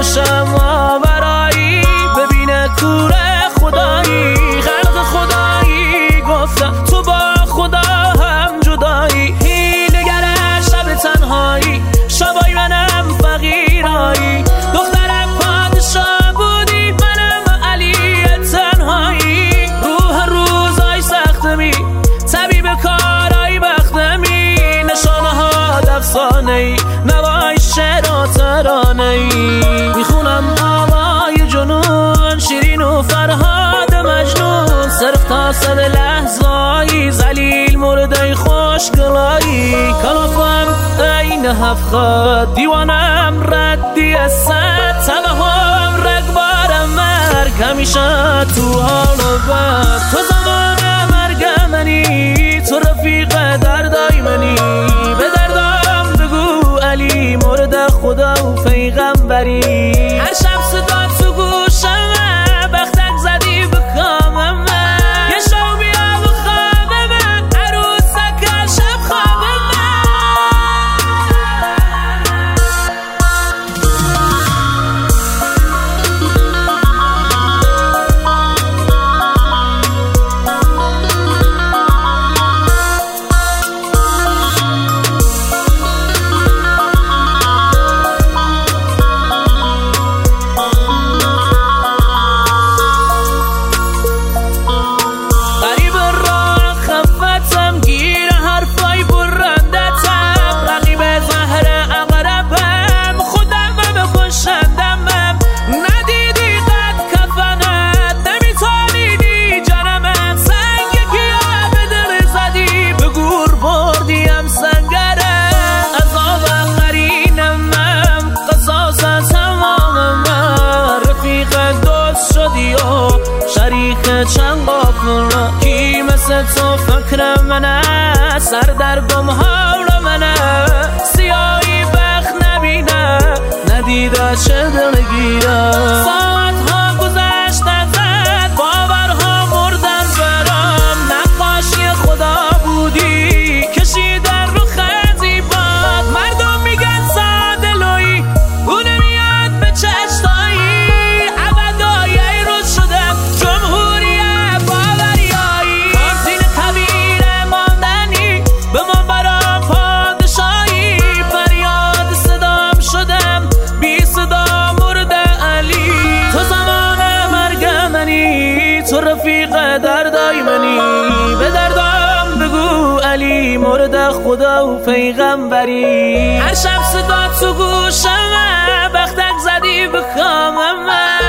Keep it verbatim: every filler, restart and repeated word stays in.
باشم آورایی، ببینه کوره خدایی، خلق خدایی گفتم تو با خدا هم جدایی، حیله‌گر شب تنهایی، شبای منم فقیرایی، دخترم پادشاه بودی منم علی تنهایی، روح روزای سختمی طبیب کارای بختمی، نشانه ها افسانه ای نوای شعر و ترانه ای، میخونم آوای جنون شیرین و فرهاد مجنون، صرف تا صد لحظایی زلیل مرده خوشگلایی، کلافم این هفخد دیوانم ردی از صد، توهم رگبارم مرگ همیشه تو حال و بد، تو زمان مرگ منی، تو رفیق دردای منی، به دردام بگو علی مرد خدا و پیغمبری، هر شب صدا تو گوشمه بختک زدی به کامم، یه شو بیا و خواب من عروسک شب خواب چند قافل کی مثل تو فکر منه، سر در گم حال منه، سیاهی بخت نبینه ندیده چه دلگیره، ساعت ها گذشت ازت باورها مردن برام، نقاشی خدا بودی کشیدن رو خزی باد، مردم میگن ساده لوی اون میاد به چشتایی، عبدای روز شدم جمهور تو رفیق دردای منی، به دردام بگو علی مرد خدا و پیغمبری، هر شب صدا تو گوشمه بختک زدی به کامم.